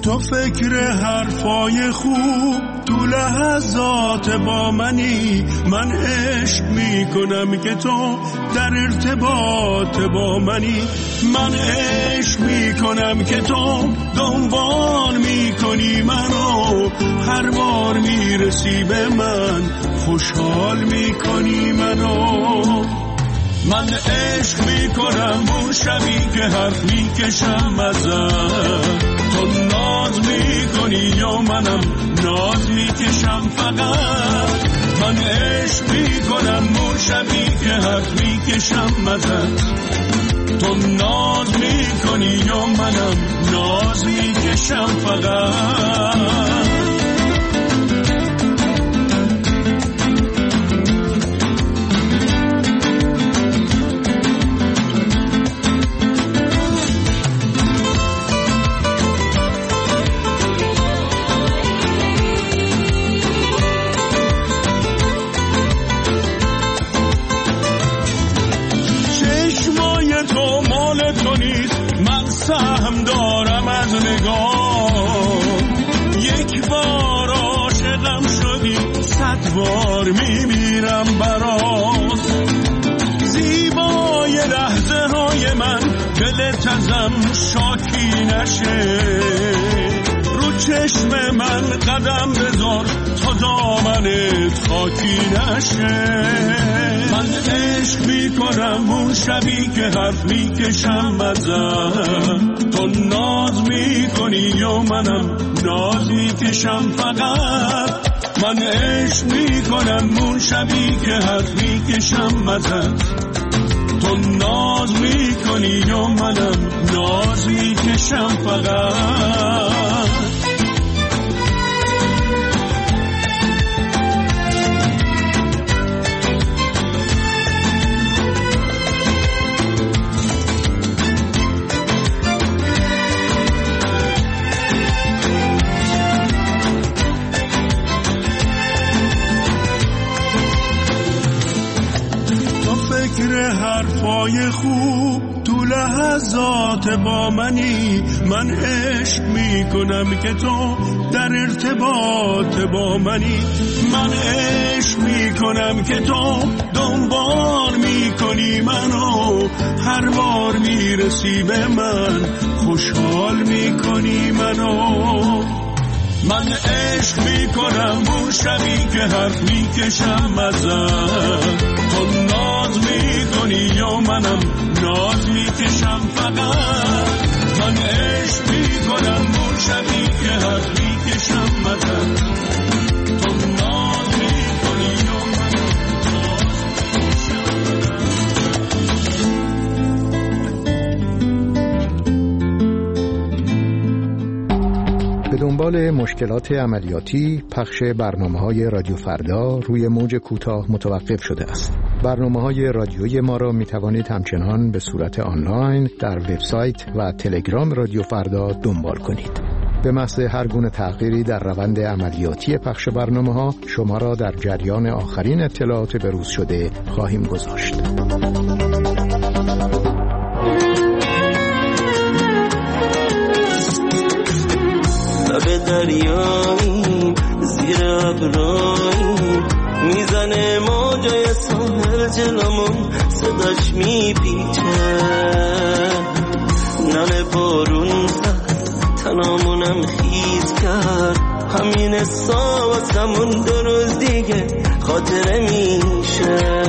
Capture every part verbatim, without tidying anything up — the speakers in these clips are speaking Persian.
تو فکر حرفای خوب تو لحظات با منی، من عشق میکنم که تو در ارتباط با منی، من عشق میکنم که تو دنبال میکنی منو، هر بار میرسی به من خوشحال میکنی منو. من عشق میکنم اون شبی که حرف میکشم ازت، تو ناز میکنی یا منم ناز میکشم فقط. من عشق میکنم اون شبی که حرف میکشم ازت، تو ناز میکنی یا منم ناز میکشم فقط. سهم دارم از نگاه، یک بار عاشقم شدی صد بار میمیرم برات. زیبای لحظه های من دلت ازم شاکی نشه، رو چشم من قدم بذار تا دامنت خاکی نشه. من عشق میکنم اون شبی که حرف میکشم ازت، تو ناز میکنی یا منم ناز میکشم فقط. من عشق میکنم اون شبی که حرف میکشم ازت، تو ناز میکنی یا منم ناز میکشم فقط. فکر حرفای خوب تو لحظات با منی، من عشق میکنم که تو در ارتباط با منی، من عشق میکنم که تو دنبال میکنی منو، هر بار میرسی به من خوشحال میکنی منو. من عشق میکنم اون شبی که حرف میکشم ازت، تو ناز میکنی یا منم ناز میکشم فقط. من عشق میکنم اون شبی که حرف میکشم ازت، تو ناز میکنی یا منم ناز میکشم. به دنبال مشکلات عملیاتی پخش برنامه‌های رادیو فردا روی موج کوتاه متوقف شده است. برنامه‌های رادیویی ما را می‌توانید همچنان به صورت آنلاین در وبسایت و تلگرام رادیو فردا دنبال کنید. به محض هر گونه تغییری در روند عملیاتی پخش برنامه‌ها شما را در جریان آخرین اطلاعات بروز شده خواهیم گذاشت. لب دریایی زیر ابرایی میزنه موجای ساحل جلومون، صداش میپیچه نم بارون زد تنامونم خیز کرد، همین حسا واسمون دو روز دیگه خاطره میشه.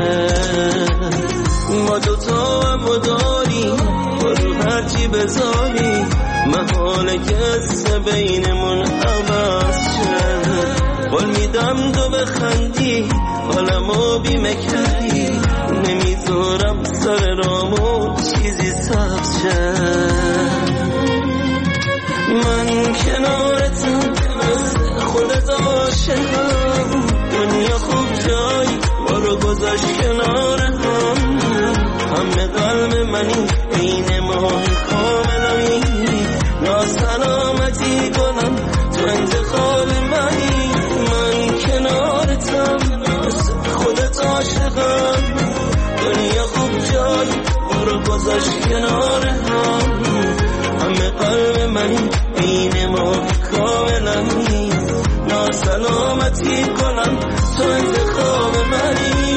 ما دوتا هم داریم برو هرچی بذاری، محاله که قصه بینمون عوض شه. قول میدم تو بخندی حالمو بیمه کردی، نمیذارم سر رامو چیزی سبز شه. من کنارتم مثل خودت عاشقم، دنیا خوب جایی ما رو گذاشت کنار هم، همه قلب منی بین ماه کاملایی، ناسلامتی کنم تو انتخاب منی. من کنارتم مثل خودت عاشقم، دنیا خوب جایی ما رو گذاشت کنار هم، همه قلب منی بین ما کاملا نیست. ناسلامتی کنم تو انتخاب منی.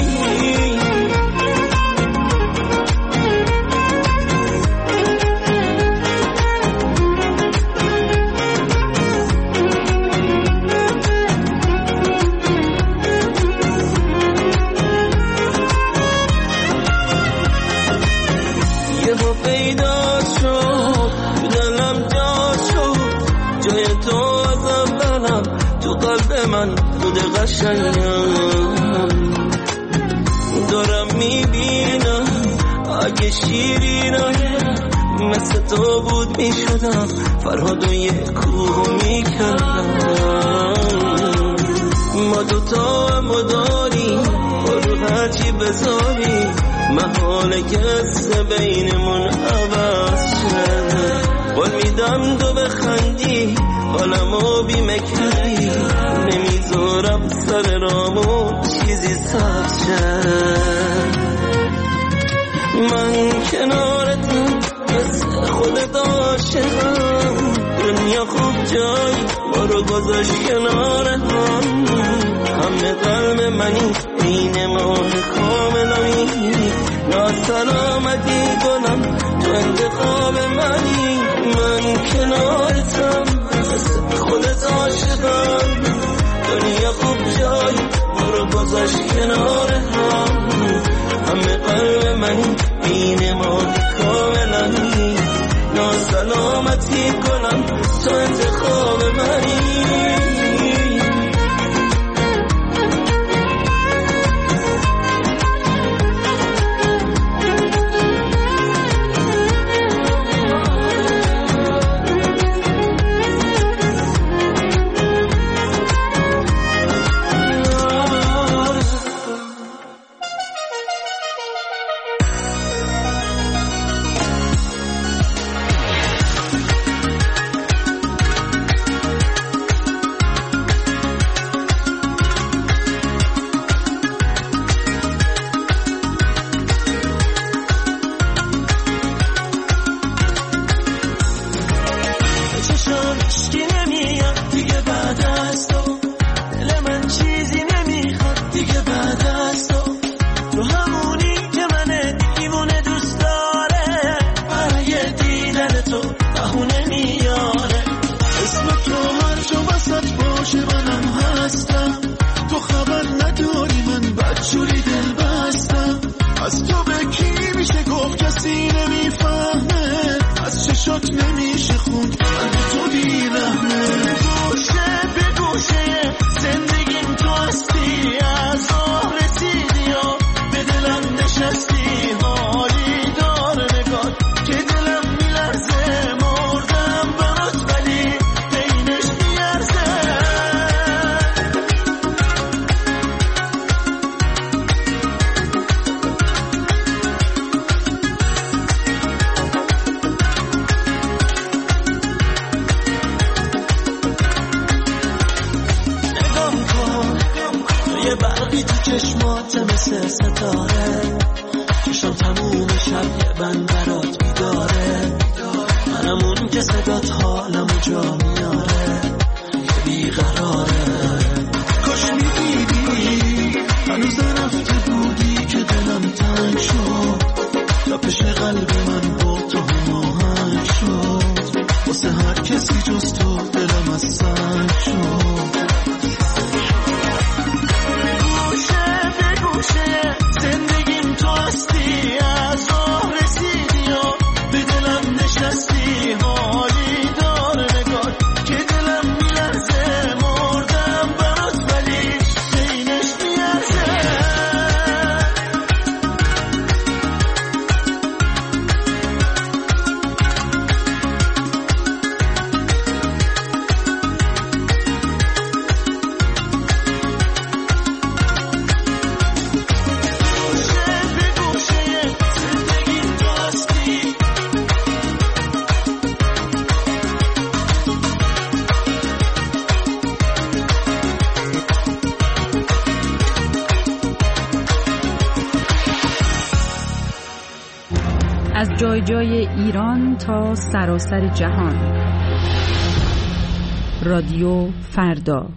من خود قشنگم دارم میبینم اگه شیرینم مثل تو بود میشدم فرهاد و یه کوه میکردم. ما دوتا هم داریم رو هرچی بذاری محاله کس بینمون عوض شده. قول میدم تو بخندی حالمو بیمه کردی نمیذارم سر رامو چیزی سخت شد. من کنارتم مثل خودت عاشقم. دنیا خوب جای ما رو گذاشت کنار هم. همه قلب منی بین ما کاملایی. ناسلامتی کنم تو انتخاب منی. من کنارتم خودت عاشقم. دنیا خوب جای ما رو گذاشت کنار هم. همه قلب منی بین ما کاملایی. ناسلامتی کنم تو انتخاب منی. از جای جای ایران تا سراسر جهان رادیو فردا.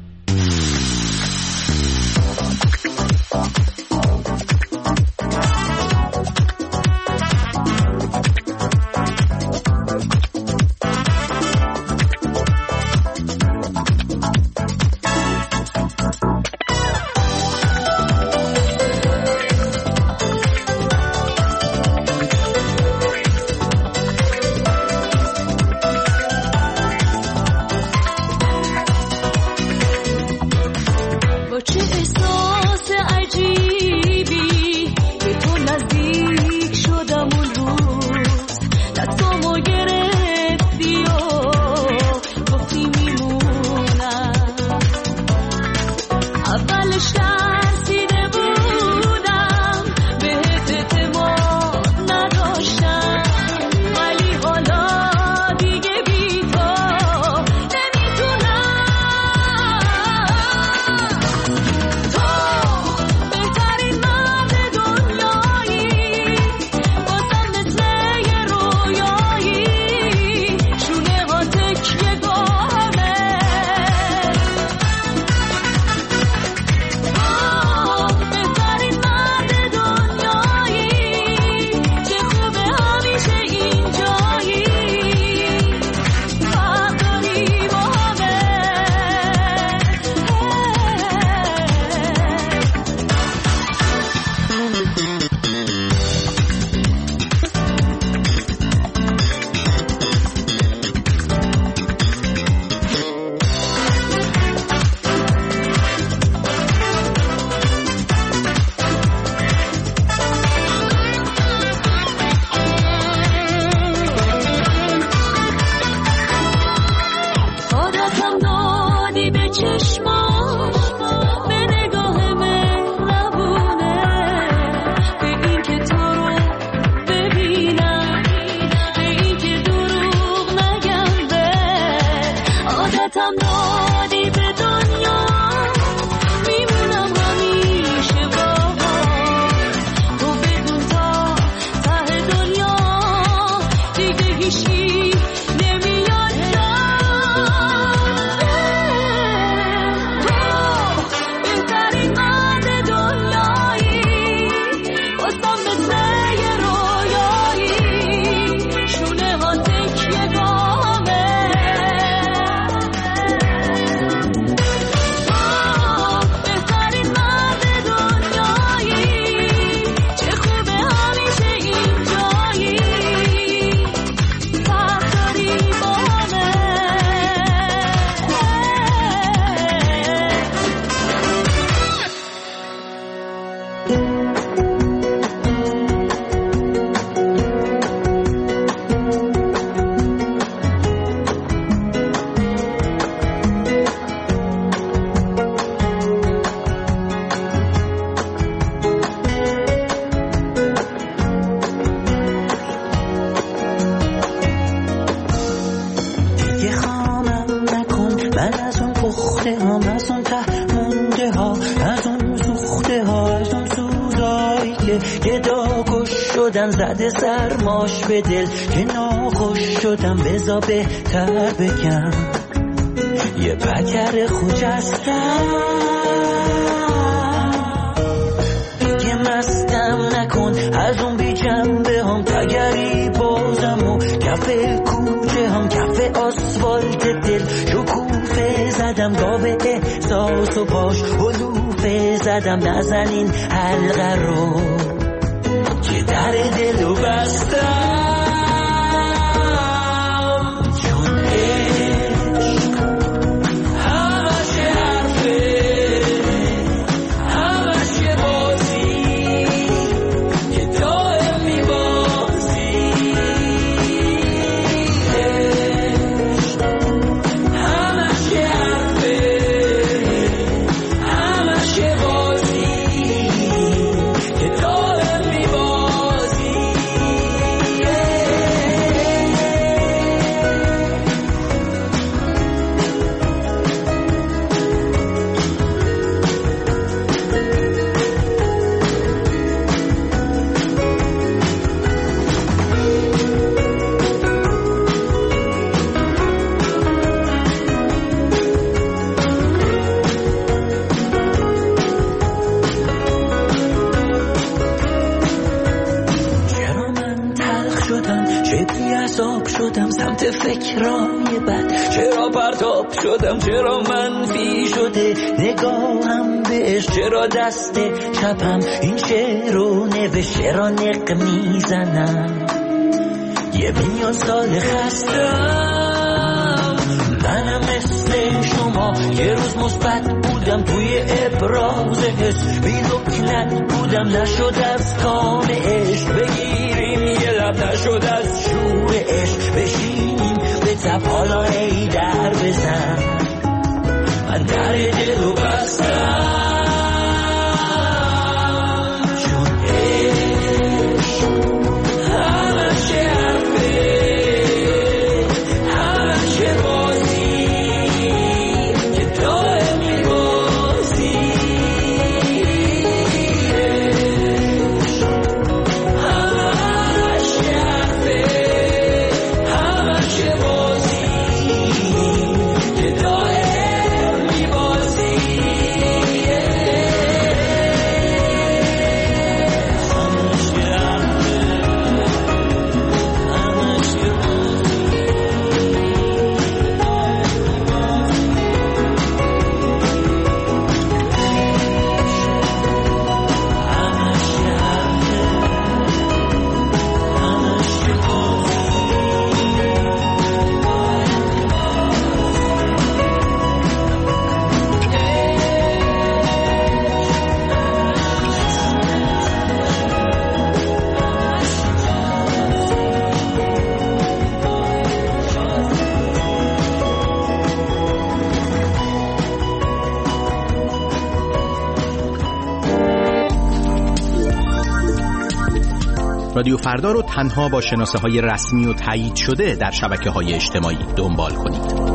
زده سرماش به دل که ناخوش شدم، بزا بهتر بگم یه بکر خوجستم دیگه مستم نکن از اون بی جنبه هم، تگری بازم و کف کوچه هم کف آسفالت دل شکوفه زدم، گاوه احساس و باش حلوفه زدم، نزنین حلقه رو که در دلو بستم، چون عشق همش حرفه همش یه بازی که دائم میبازی، عشق همش یه حرفه همش یه بازی که دائم میبازی. فکرای بد. چرا پرتاب شدم، چرا منفی شده نگاهم بهش، چرا دست چپم این شعر رو نوشت، چرا نق میزنم یه میلیون سال خستم. منم مثل شما یه روز مثبت بودم توی ابراز حس، بی لکنت بودم نشد از کام عشق بگیریم یه لب، نشد از شور عشق بشینیم به تب، حالا ای در بزن من در دلو بستم. رادیو فردا رو تنها با شناسه های رسمی و تایید شده در شبکه های اجتماعی دنبال کنید.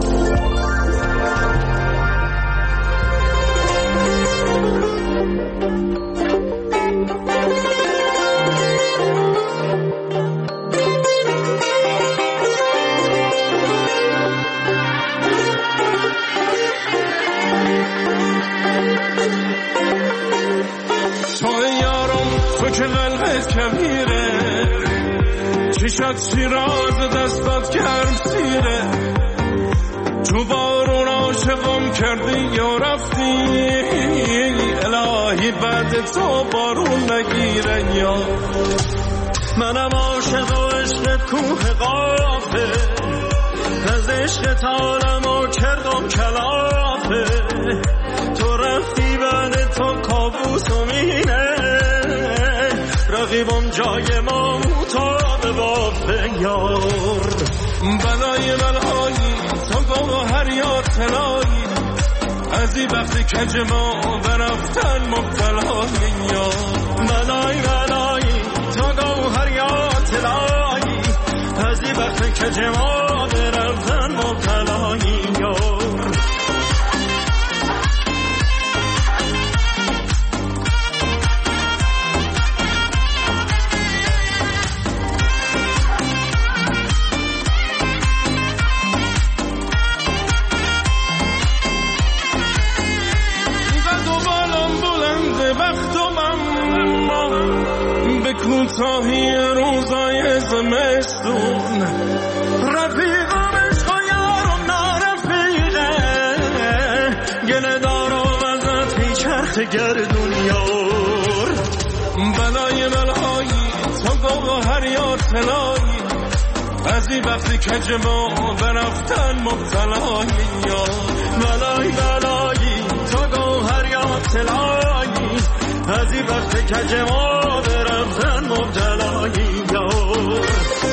شیراز دستات کرد سیره، تو بارون عاشقم کردی یا رفتی، الهی بعد تو بارون نگیره. یا منم عاشق و عشق کوه قافه، از عشق تالمو کردم کلافه، تو رفتی بعد تو کابوس و مینه، رقیبم جای ما متاب بافه. یار بلای بلایی تو گوهر یا طلایی، از این وقتی کج ما برفتن مبتلایی. یار بلای بلایی تو گوهر یا طلایی، از این وقتی کج ما برفتن مبتلایی. یار کوتاهی روزای زمستون، رفیقم عشق و یارم نارفیقه، گله دارم ازت هی چرخ گردون. یار بلای بلایی تو گوهر یا طلایی، از این وقتی کج ما برفتن مبتلایی. یار بلای بلایی تو گوهر یا طلایی، از این وقت کج ما برفتن مبتلایی. یار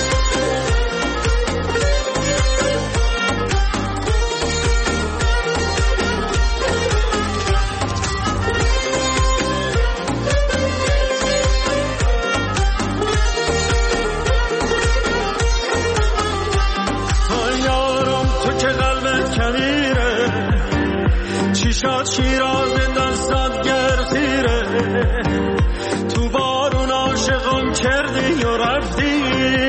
تو یارم تو که قلبت کمیره، چی شد شیراز دستات گرسیره، تو بارون عاشقم کردی و رفتی،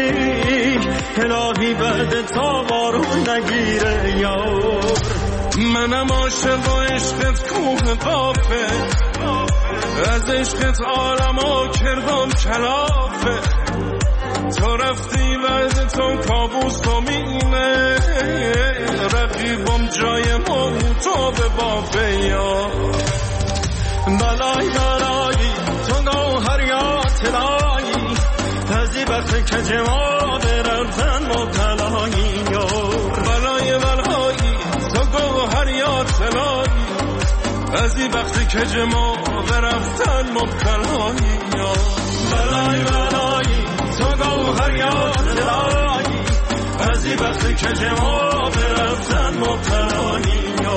الهی بعد تا بارون نگیره. یار منم عاشق و عشقت کوه قافه، از عشقت عالمو کردم کلافه، تو رفتی وعده تو کابوس تو مینه رقیبم جای موتو به بافه یا بلای بلایی تو گوهر یا تلایی تزی بخت که جواب رفتن مبتلایی یا بلای بلایی تو گوهر یا تلایی تزی بخت که جواب رفتن مبتلایی یا بلای بلایی تو گوهر یا تلایی تزی بخت که جواب رفتن مبتلایی یا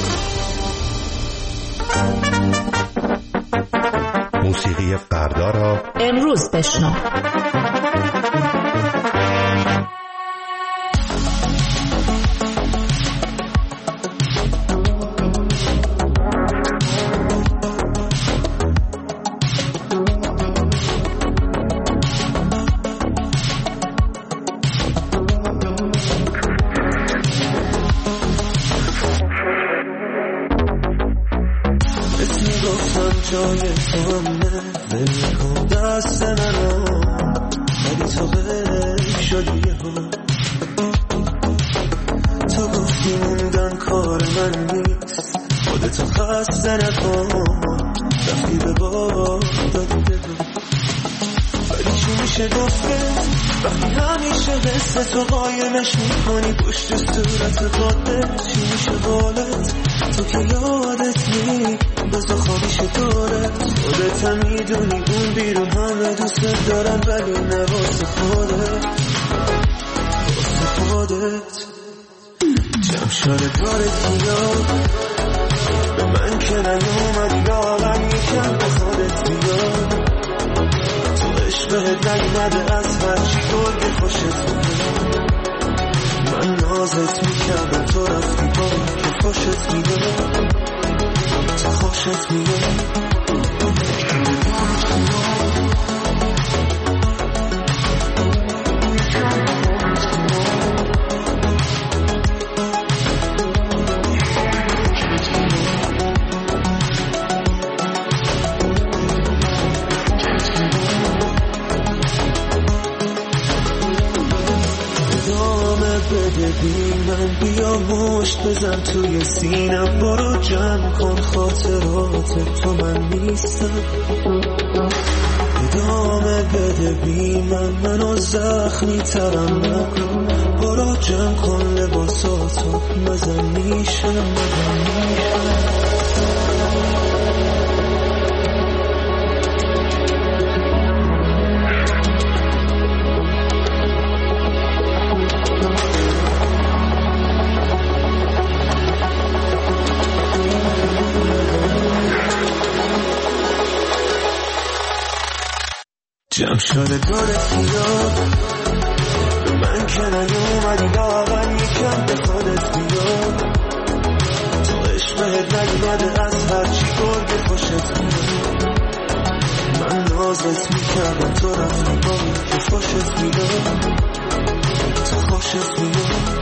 موسیقی فردا را امروز بشنو. جای تو همه ول کن دست منو ولی تو غیر شدی ها تو گفتی موندن کار من نیست خودتو خسته نکن رفتی به بار دادی بگو ولی چی میشه گفته وقتی همیشه مثل تو قایمش میکنی پشت صورت خودت چی میشه بالت تو که یادت نی بزا خوابیش دارت خودت هم میدونی اون بیرون همه دوست دارن ولی نه واسه خودت واسه خودت جمشار دارت بیاد به من که نیومدی دارم یکم به خودت بیاد تو عشقت نگمده از هرچی گرگ خوشت میاد من نازت میکردم تو رفتی با که خوشت میاد تو خوشت میاد بده بی من بیا مشت بزن توی سینم برو جمع کن خاطرات تو من نیستم ادامه بده بی من منو زخمی ترم نکن برو جمع کن لباساتو مزن میشم مزن میشم جمشاد دارت بیاد به من که نیومدی دارم یکم به خودت بیاد تو عشقت نگمده از هرچی گرگ خوشت بیاد من نازت میکردم تو رفتی با که خوشت بیاد تو خوشت بیاد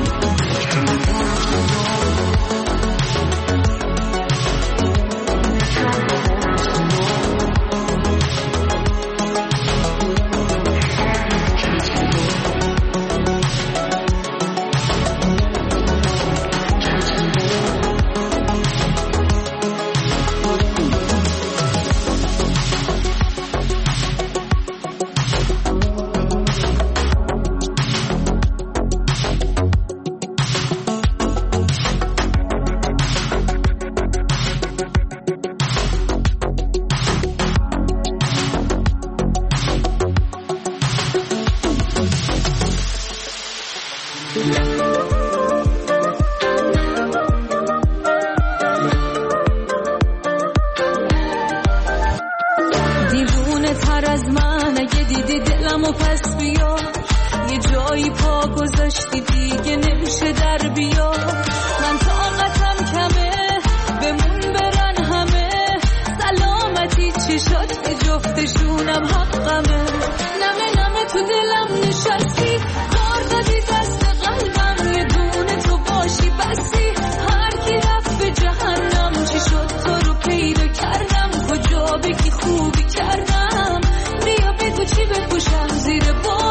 دیوونه تر از من اگه دیدی دلمو پس بیا یه جایی پا گذاشتی دیگه نمیشه در بیا من طاقتم کمه بمون برن همه سلامتی چشات به جفتشونم حقمه نمه نمه تو دلم نشستی کار دادی دست قلبم یه دونه تو باشی بسی هر کی رفت به جهنم چی شد تو رو پیدا کردم کجا بگی خوبی کردم بیا بگو چی بپوشم زیر بار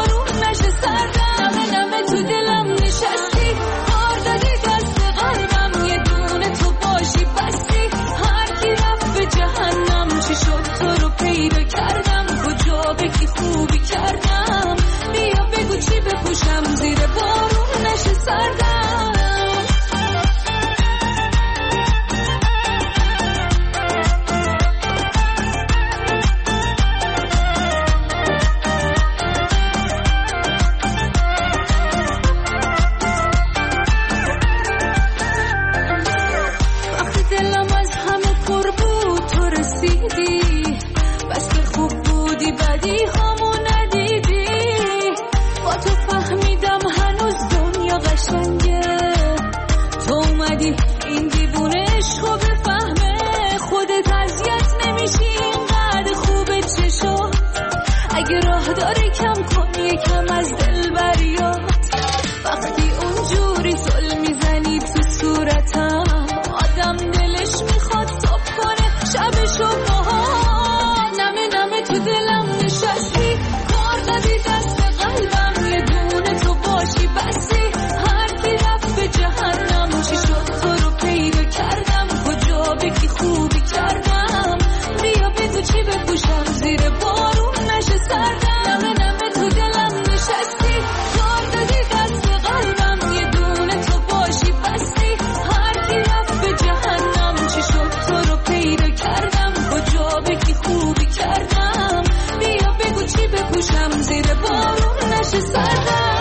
بگی این دیوونه عشقو بفهمه، خودت اذیت نمیشی اینقدر خوبه چشات، اگه راه داره کم کن یکم از دل بریات، وقتی اونجوری زل میزنی تو صورتم آدم دلش میخواد صبح کنه شبشو باها، نمه نمه تو دلم نشستی، کار دادی دست قلبم، یه دونه تو باشی بسی، هر کی رفت به جهنم، چی شد تو رو پیدا کردم، کجا بگی خوبی کردم، بیا بگو چی بپوشم زیر بارون نشه سردم، نمه نمه تو دلم نشستی، کار دادی دست قلبم، یه دونه تو باشی بسی، هر کی رفت به جهنم، چی شد تو رو پیدا کردم، کجا بگی خوبی کردم، بیا بگو چی بپوشم زیر بارون نشه سردم.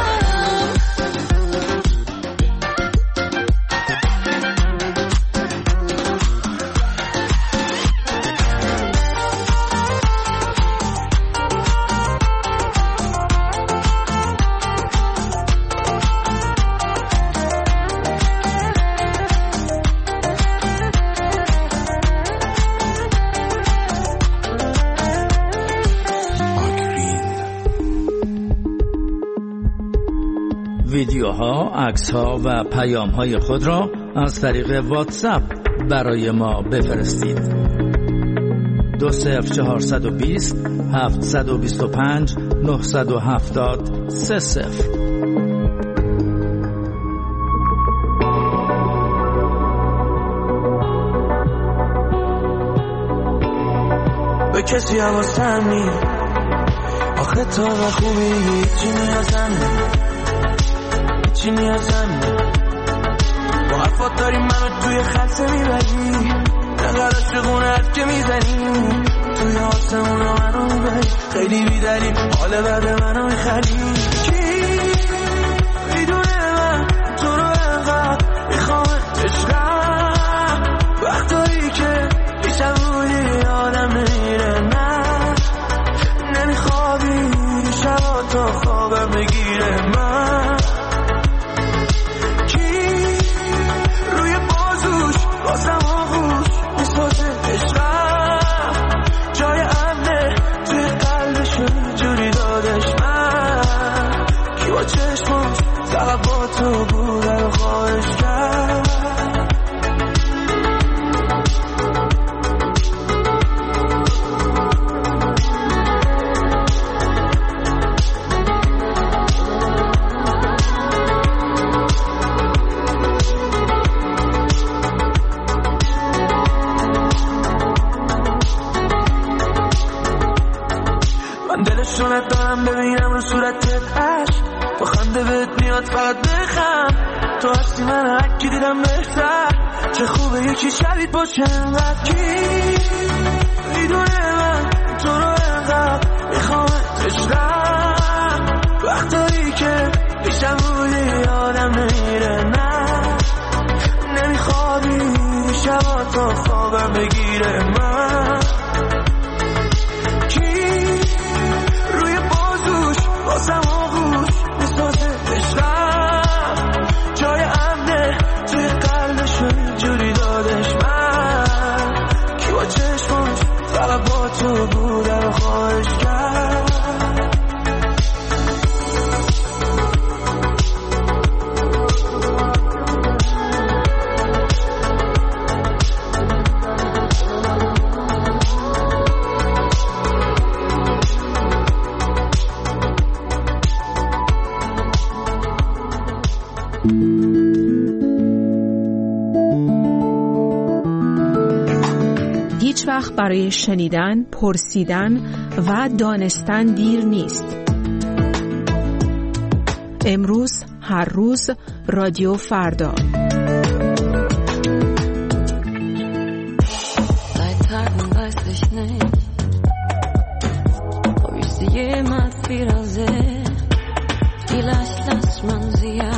ویدیوها، عکس‌ها و پیام‌های خود را از طریق واتساپ برای ما بفرستید. دو صفر چهارصد و بیست هفتصد و بیست و پنج نهصد و هفتاد سه صفر. به کسی حواسم نی آخه تا و خوبی هیچی نیازم نی چی نیازم نی با حرفات داری منو توی خلصه میبری، نقدر عاشقونت که میزنی توی آسمون رو منو میبری، خیلی بیدلی حال بعد منو میخری، کی میدونه من تو رو انقدر میخوام عشقم، وقتایی که پیشم بودی آدم نمیره، نه نمیخوابی شبا تا خوابم بگیره، من بازم آغوش میسازه عشقم، جای امنه توی قلبشو جوری دادش، من کی با چشماش فقط با تو بوده رو خواهش کرد. دلشونت دارم ببینم رو صورتت عشق، با خنده بهت میاد فقط بخم، تو هستی من هر کی دیدم بهتر، چه خوبه یکی شبیت باشه انقدر، کی میدونه من تو رو انقدر میخوامت عشقم، وقتایی که پیشم بودی آدم نمیره، نه نمیخوابی شبا تا خوابم بگیره، من بازم آغوش میسازه عشقم، جای امنه توی قلبشو جوری دادش، من کی با چشماش فقط با تو بوده رو خواهش کرد. هیچ وقت برای شنیدن، پرسیدن و دانستن دیر نیست. امروز، هر روز، رادیو فردا. Seit Tagen weiß ich nicht, ob ich sie jemals wiedersehe. Vielleicht lässt man sie ja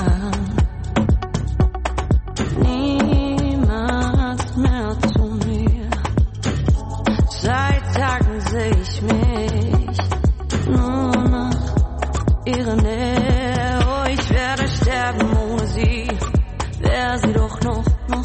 niemals mehr zu mir. Seit Tagen sehe ich mich nur nach ihrer Nähe. Oh, ich werde sterben ohne sie. Wäre sie doch noch, noch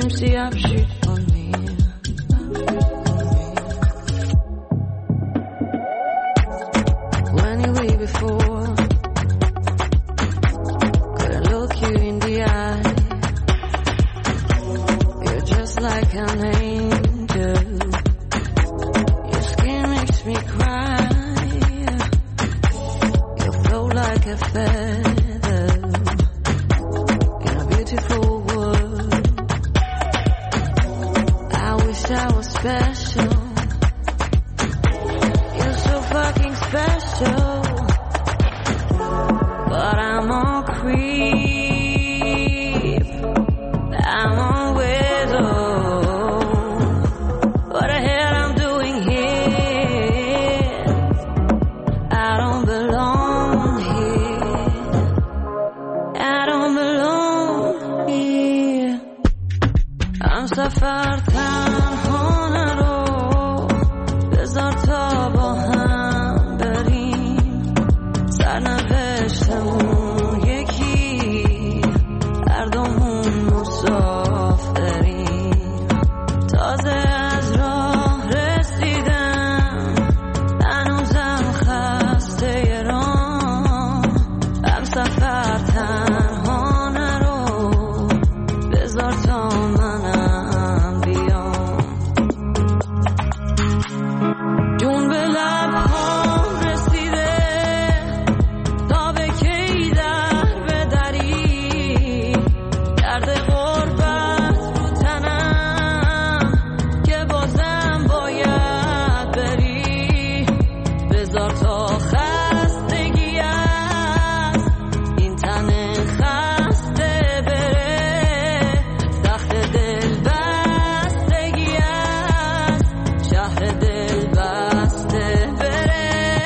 امسیاب شید کنی When you way before couldn't look you in the eye You're just like an angel Your skin makes me cry You float like a feather In a beautiful world I wish I was special You're so fucking special But I'm on creep I'm on widow What the hell I'm doing here I don't belong here I don't belong here I'm سفر تنها نرو بذار تا با هم بریم سرنوشتمون یکی هر دومون مسافریم تازه از راه رسیدم هنوزم خسته راه هم سفر تنها نرو بذار تا منم بیام جون به لبهام رسیده تا به کی در بدری درد غربت رو تنم که بازم باید بری بذار تا خستگی از این تن خسته بره تخت دل بستگی از شهر دل بسته بره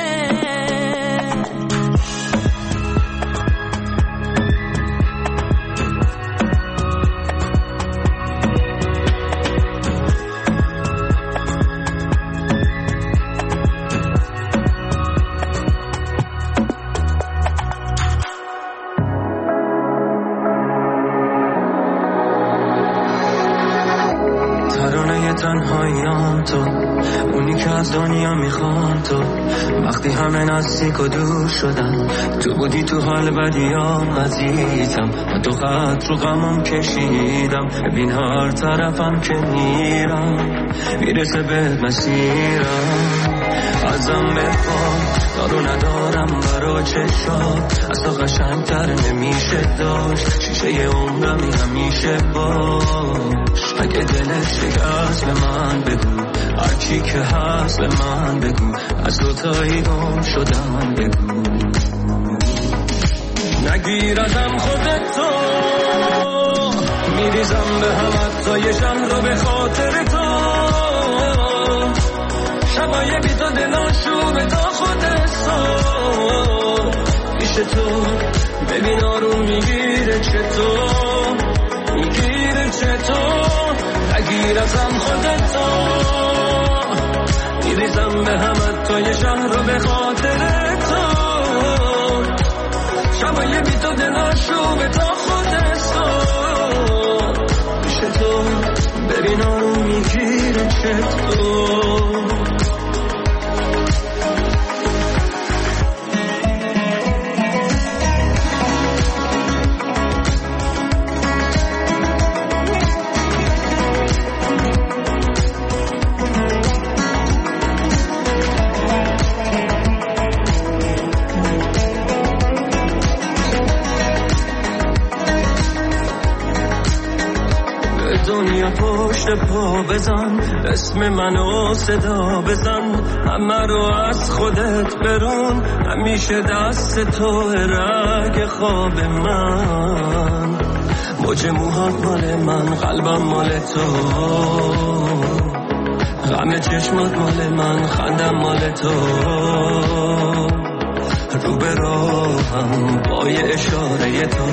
ترانه تنهاییام تو اونی که از دنیا میخوام تو وقتی همه نزدیک و دور شدن تو بودی تو حال بدیام عزیزم من تو خط رو غمم کشیدم ببین هر طرفم که میرم میرسه به مسیرم ازم بخوام دارو ندارم برا چشات از تو قشنگتر نمیشه داشت شیشه عمرمی همیشه باش اگه دلت شکست به من بگو هرچی که هست به من بگو از دوتایی گم شدم بگو نگیر ازم خودتو میریزم به هم حتی یه شم رو به خاطر تو شبای بی تو دلاشو به تا خودت سو پیش تو ببین آروم میگیره چطور میگیره چطور نگیر ازم خودتو میریزم به هم حتی یه شهر رو به خاطر تو شبای بی تو دلاشو به تا خودت سو پیش تو ببین آروم میگیره چطور دنیا پشت پا بزن اسم منو صدا بزن همه رو از خودت برون همیشه دست تو رگ خواب من موج موهات مال من قلبم مال تو غم چشمات مال من خندم مال تو رو به راهم با یه اشاره تو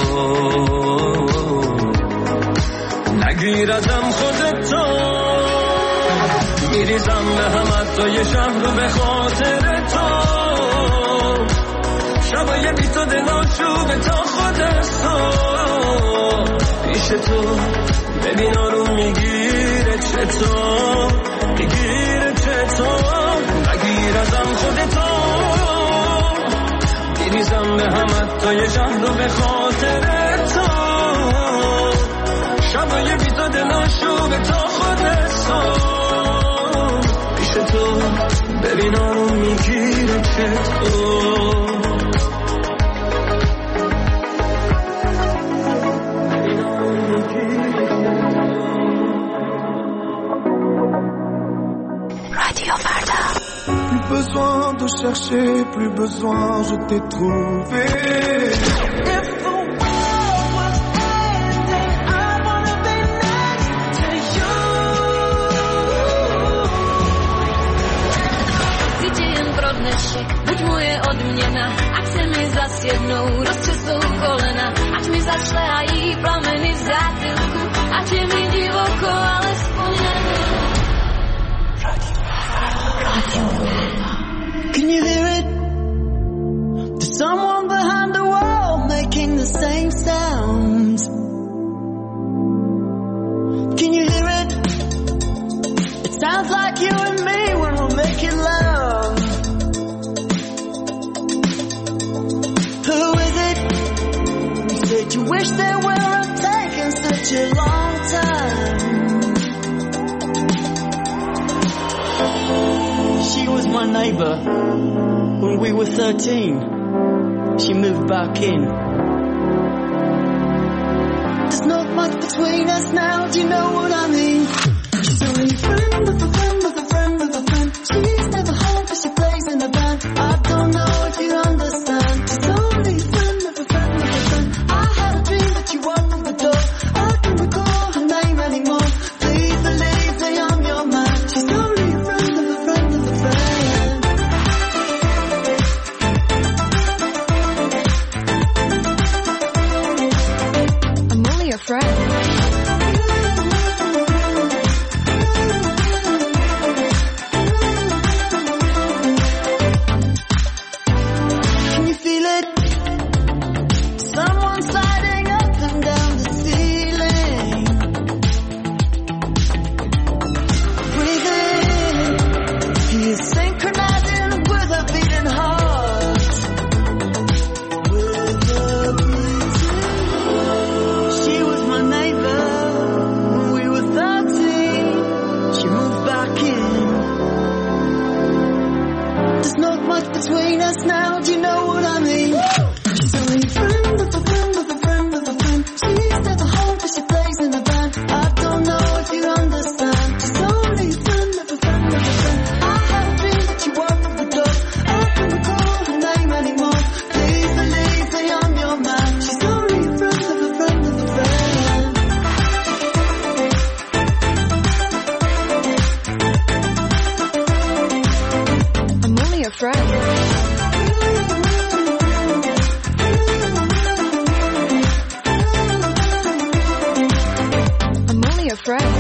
نگیر ازم خودتو میریزم به هم حتی یه شهر رو به خاطر تو شبای بی تو دلاشو به تا خودت تو پیش تو ببین آروم میگیره چطور میگیره چطور نگیر ازم خودتو میریزم به همت تا یه شهر رو به خاطر تو شبای بیتا دلاشو به تا خودتو پیش تو ببین آروم میگیره چطور Plus besoin de chercher, plus besoin, je t'ai trouvé. If the world was ending, I wanna be next to you. Widziałem drobny szyk, budź moje odmiana. A chce mi zas jedną, rozczystą kolena. Ať mi zašle a jí plameny v zátylku. Ať je mi divoko, ale vzpomněno. Can you hear it? There's someone behind the wall making the same sounds. Can you hear it? It sounds like you and me when we're making love. Who is it? You said you wish there were a taken such a long time. She was my neighbor when we were thirteen. She moved back in. There's not much between us now, do you know what I mean? She's only a friend of a friend of a friend of a friend. She's never home but she plays in a band. I don't know if you understand. She's only a friend of a friend of a friend. I had a dream that you opened the door. I don't recall her name anymore. Please believe that I'm your man. She's only a friend of a friend of a friend. I'm only a friend. Can you feel it? Someone sliding up and down the ceiling. Breathe in. He is synchronizing with a beating heart. With a beating heart. She was my neighbor when we were thirteen. She moved back in. There's not much between us now, do you know what I mean? She's only a friend of a friend of a friend of a friend. She's never home but she plays in a band. I don't know if you understand. She's only a friend of a friend of a friend. I had a dream that you opened the door. I don't recall her name anymore. Please believe that I'm your man. She's only a friend of a friend of a friend. I'm only a friend. I'm only a friend.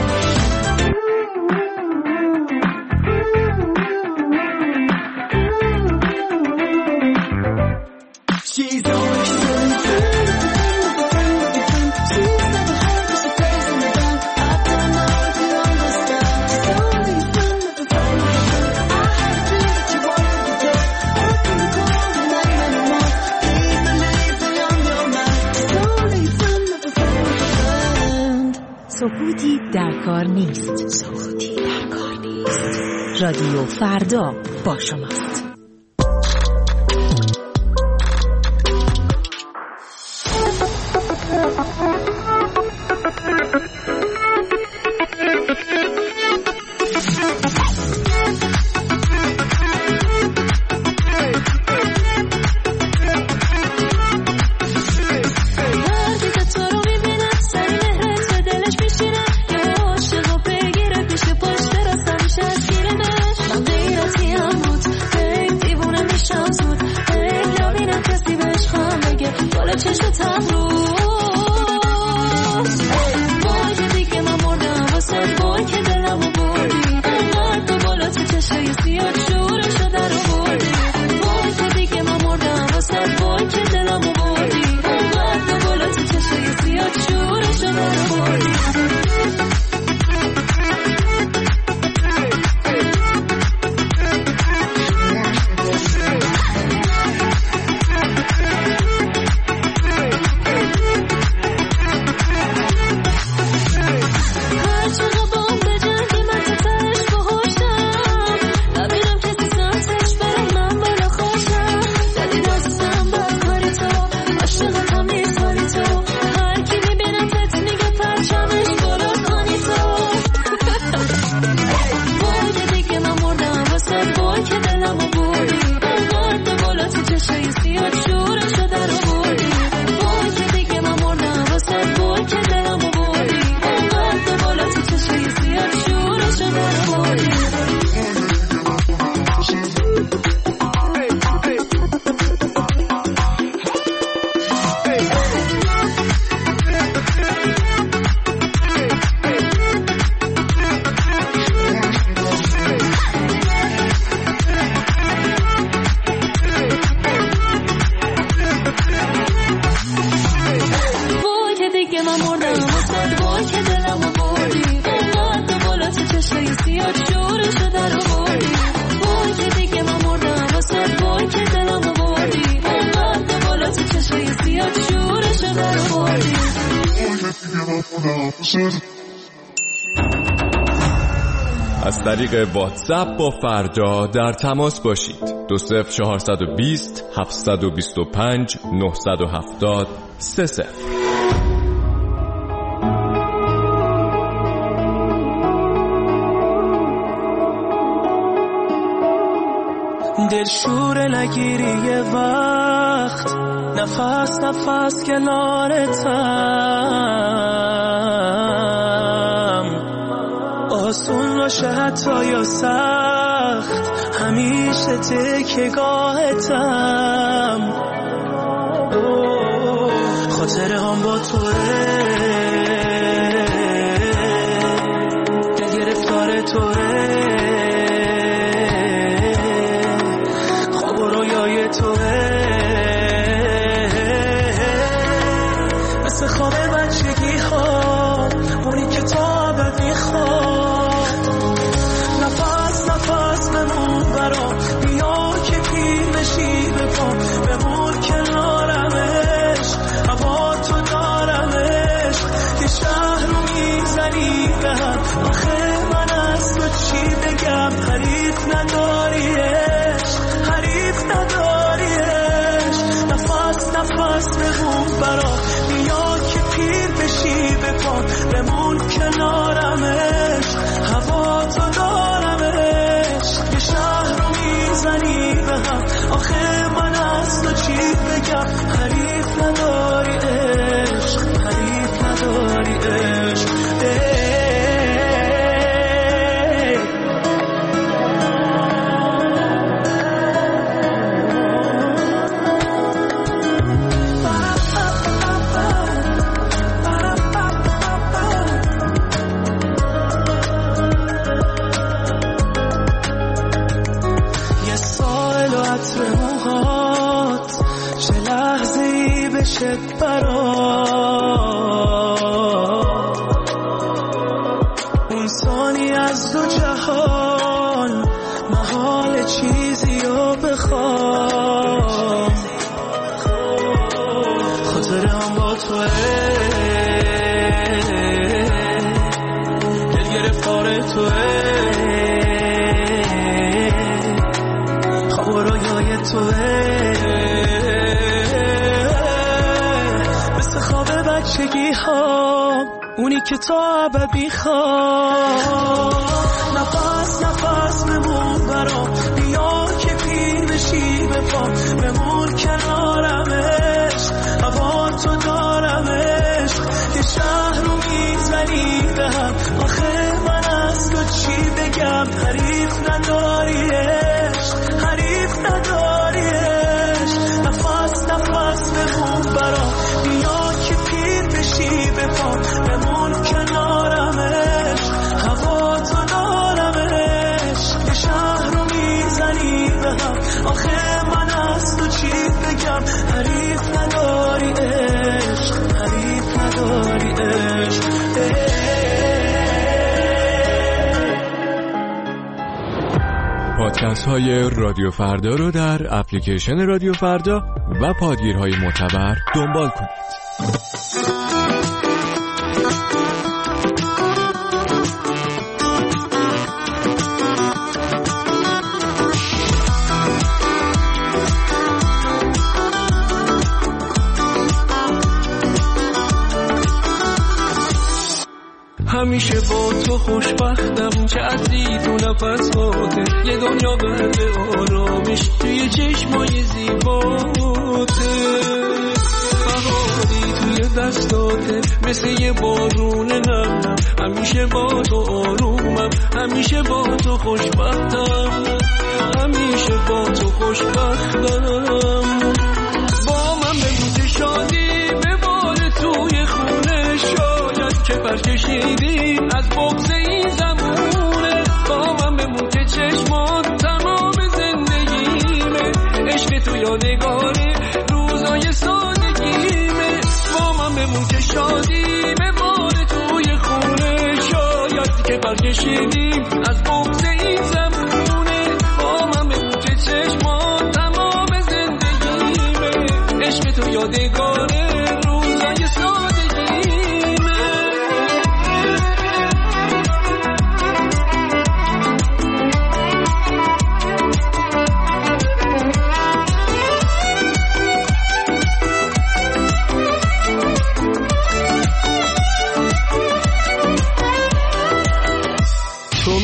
She's only a friend of a friend of a friend. She's never home but she plays in a band. I don't know if you understand. She's only a friend of a friend of a friend. I had a dream that you opened the door. I don't recall her name anymore. Please believe that I'm your man. She's only a friend of a friend of a friend. سکوتی در کار نیست. سکوتی در کار نیست. رادیو فردا با شماست. Hey از طریق واتساپ با فردا در تماس باشید. دو صفر چهارصد و بیست هفتصد و بیست و پنج نهصد و هفتاد سه صفر. دلشور نگیری یه وقت، نفس نفس کنارتم، آسون باشه حتی یا سخت، همیشه تکیه‌گاهتم. خاطره هم با توه، دل گرفتار توه، خواب و رویای توه، مثل خواب بچگی ها، اونی که تا ابد میخواد. نفس نفس بمون برام، بیا که پیر بشی به پام، بمون کنارمش، هوا تو دارمش، که شهر رو میزنی به هم. آخه من از تو چی بگم، حریف نداریش، حریف نداریش. نفس نفس بمون برام، بیا که پیر بشی به پام، بمون کنارمش، هوا تو دارمش، که شهر رو میزنی به هم. آخه من از تو چی بگم، حریف نداری عشق، حریف نداری عشق. یه سال و عطر موهات، چه لحظه ای بشه برات، اون ثانی از دو جهان، محال چیزی رو بخوام. خاطره هم با توه، دل گرفتار توه، خواب و رویای توه، مثل خواب بچگی ها، اونی که تا ابد میخواد. نفس نفس بمون برام، بیا که پیر بشی به پام، بمون کنارمش، هوا تو دارمش، که شهر رو میزنی به هم. آخه من از تو چی بگم، حریف نداریش، حریف نداریش. نفس نفس بمون برام، بیا که پیر بشی به پام، بمون کنارمش، هوا تو دارمش، که شهر رو میزنی به هم. آخه من از تو چی بگم، حریف نداری عشق، حریف نداری عشق. پادکست های رادیو فردا رو در اپلیکیشن رادیو فردا و پادگیرهای معتبر دنبال کنید. همیشه با تو خوشبختم، چه عزیز و نفس هاته، یه دنیا بعد آرامش توی چشمای زیباته، بهاری توی دستاته، مثل یه بارون نرمم، همیشه با تو آرومم، همیشه با تو خوشبختم، همیشه با تو خوشبختم. با من بمون شادی بباره توی خونه، شاید که برکشیدیم از بغض این زمونه. با من بمون که چشمات تمام زندگیمه، عشق تو یادگاره روزای سادگیمه. با من بمون که شادی بباره توی خونه، شاید که برکشیدیم از بغض این زمونه. با من بمون که چشمات تمام زندگیمه، عشق تو یادگاره روزای سادگیمه.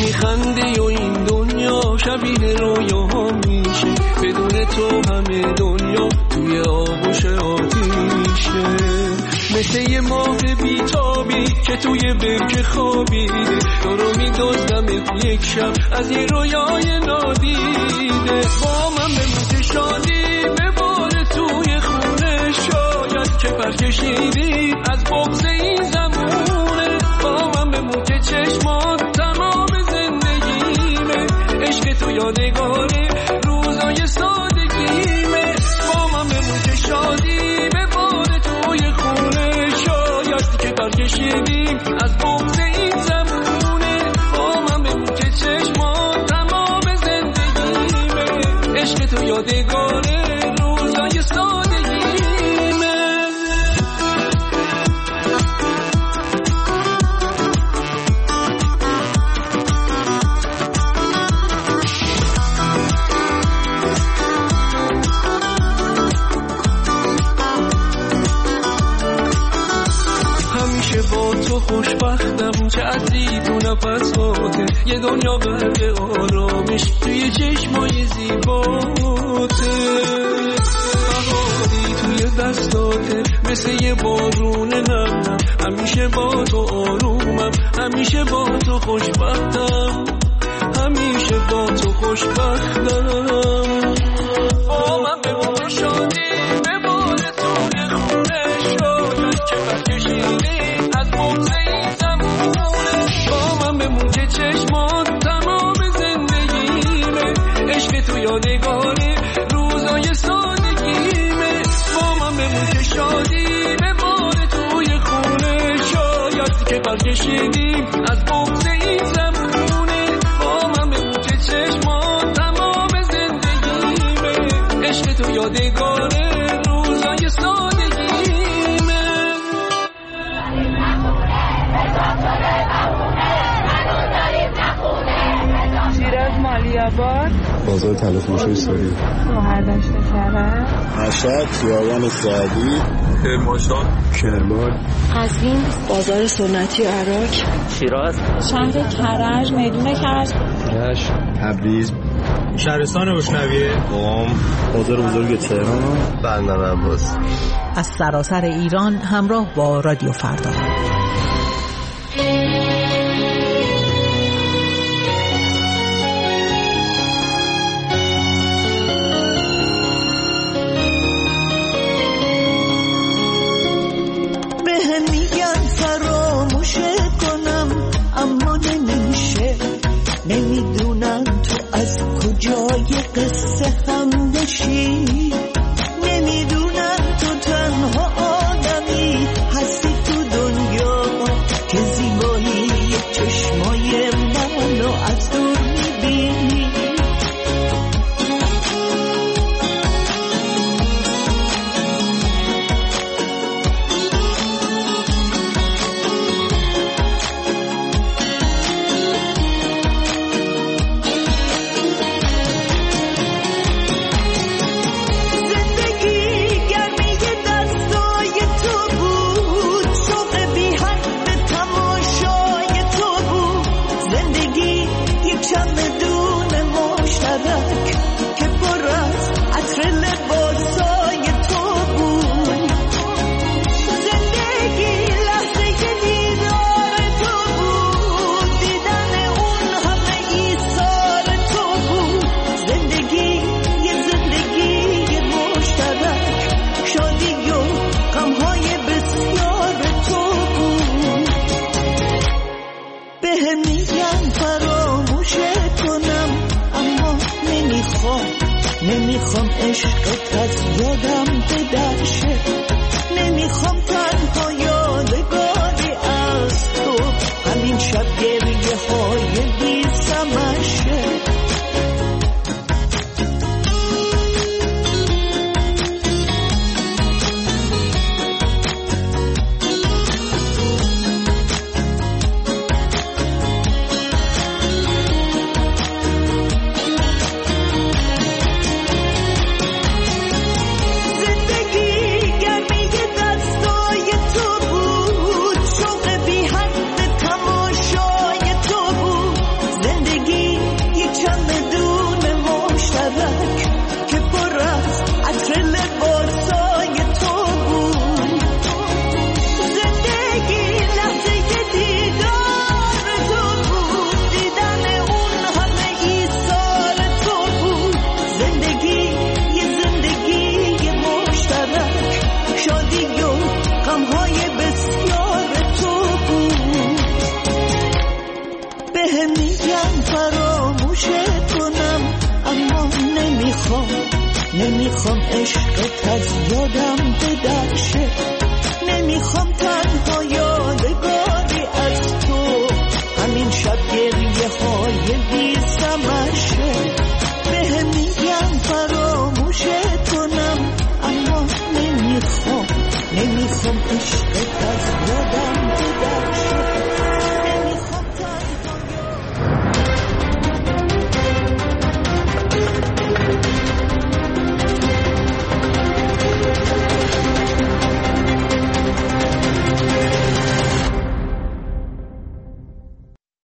میخندی و این دنیا شبیه رویاها میشه، بدون تو همه دنیا توی آغوش آتیشه. مثل یه ماه بیتابی که توی برکه خوابیده، تو رو میدزدمت یک شب از این رویای نادیده. با من بمون که شادی بباره توی خونه، شاید که پرکشیدی از بغض این زمونه. با من بمون که چشمات تمام زندگیمه، عشق تو یادگاره روزای سادگیمه. با من بمون که شادی بباره توی خونه، شاید که پرکشیدیم از بغض این زمونه. با من بمون که چشمات تمام زندگیمه، عشق تو یادگاره روزای سادگیمه. با تو خوشبختم، چه عطری تو نفساته، یه دنیا برد آرامش توی چشمای زیباته. بهاری توی دستاته مثل یه بارون نم، همیشه با تو آرومم، همیشه با تو خوشبختم، همیشه با تو خوشبختم. با من بمون شادی بباره توی خونه، شاید که برکشیدی از بغض این زمونه. با من بمون که چشمات تمام زندگیمه، عشق تو یادگاره روزای سادگیمه. با من بمون که شادی بباره توی خونه، شاید که برکشیدیم از بغض این زمونه. با من بمون که چشمات تمام زندگیمه، عشق تو یادگاره روزای سادگیمه. شیراز مالیاباد، بازار طلا فروشی ساری، مهردشت کرد، مشهد، خیابان سعدی، کرمانشاه، کرمان، قزوین، بازار سنتی عراق، شیراز، شهر کرج، میدون کرج، رشت، تبریز، شهرستان روشنویه، قم، بازار بزرگ تهران، بندر عباس. از سراسر ایران همراه با رادیو فردا. نمیدونم تو از کجای قصه هم بشی، نمیدونم تو تنها آدمی هستی تو دنیا که زیبایی چشمای منو از دور میبینی. نمیخوام عشقت از یادم بدرشه، نمیخوام تنها یادگاری از تو همین شب گریه های بی سمشه. زندگی نمیخوام عشقت از یادم بدرشه، نمیخوام تنها